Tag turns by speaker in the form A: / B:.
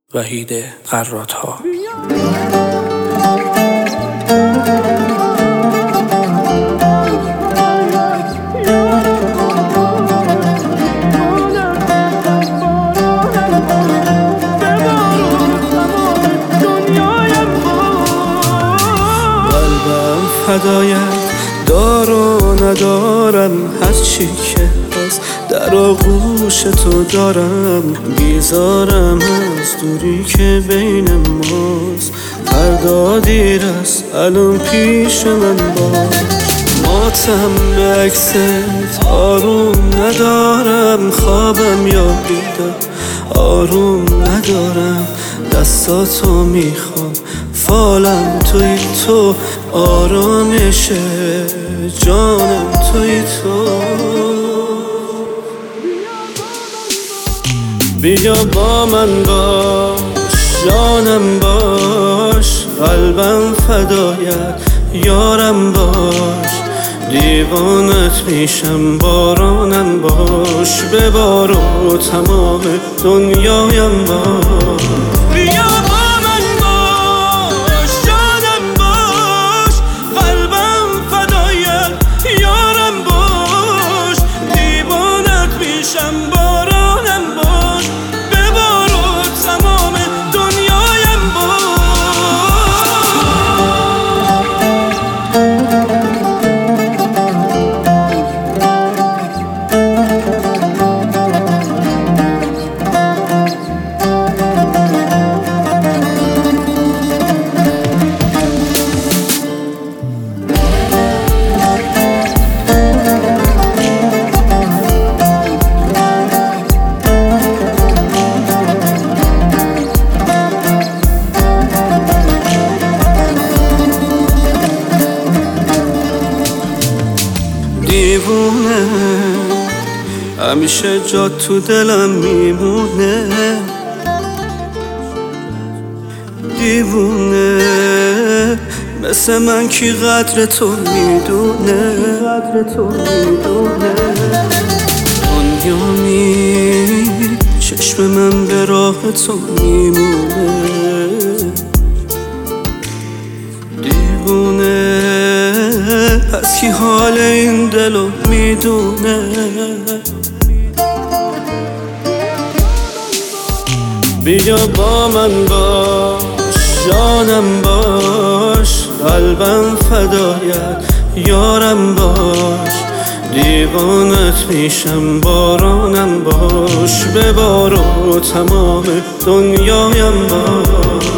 A: وحید قرات‌ها. قلبم فدایت دار و ندارم، هر چی که هست در آغوش تو دارم. بیزارم از دوری که بین ماست، فردا دیر است الان پیش من باش. ماتم به عکست آروم ندارم، خوابم یا بیدار آروم ندارم. دستاتو میخوام، فالم توی تو، آرامش جانم توی تو. بیا با من باش، جانم باش، قلبم فدایت یارم باش. دیوانت میشم بارانم باش، ببار و تمام دنیایم باش. بیا با من باش، جانم باش، قلبم فدایت یارم باش. دیوانت میشم بارانم باش، ببار و تمام دنیایم باش. دیوونه همیشه جا تو دلم میمونه. دیوونه مثل من کی قدر تو میدونه. دنیا چشم من به راه تو میمونه. دیوونه پس کی حال این دلو میدونه. بیا با من باش، جانم باش، قلبم فدایت یارم باش. دیوانت میشم بارانم باش، ببار و تمام دنیایم باش.